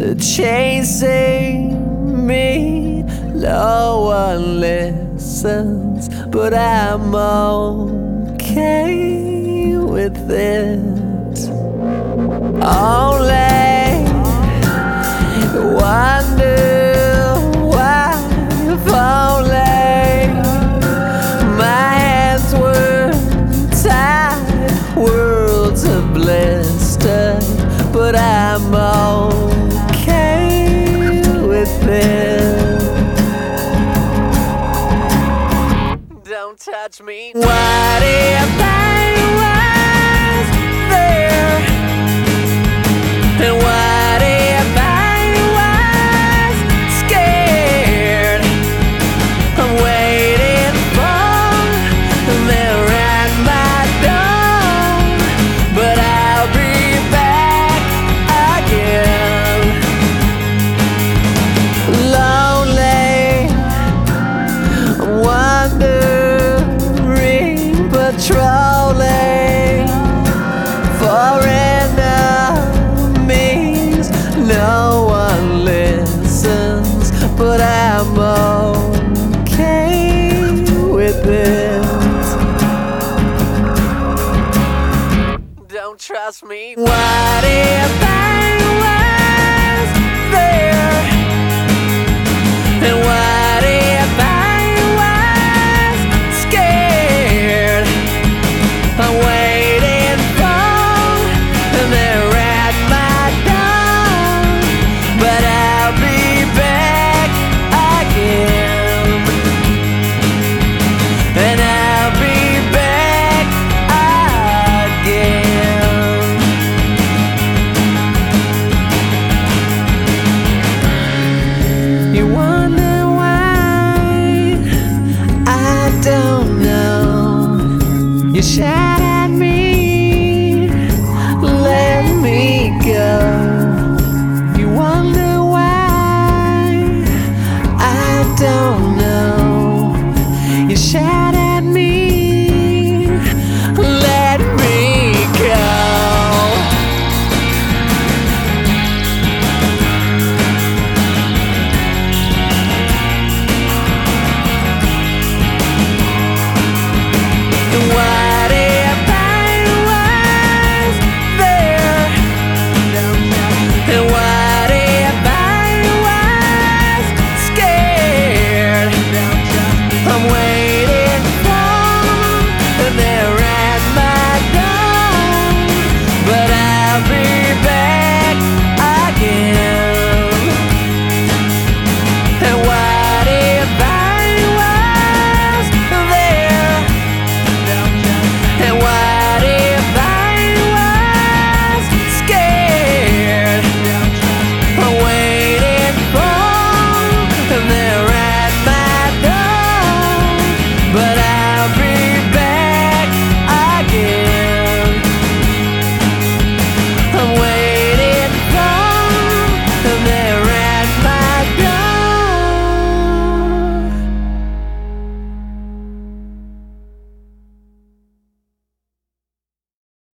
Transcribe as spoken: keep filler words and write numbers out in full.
chasing me. No one listens, but I'm okay with it. Only wonder why, if only my hands were tied, worlds are blistered, but I'm okay with it. Don't touch me. What if I was there? And what if I was scared? I'm waiting for them at my door, but I'll be back again. Lonely, wandering, patrolling for enemies. No one listens, but I'm okay with it. Don't trust me. What if I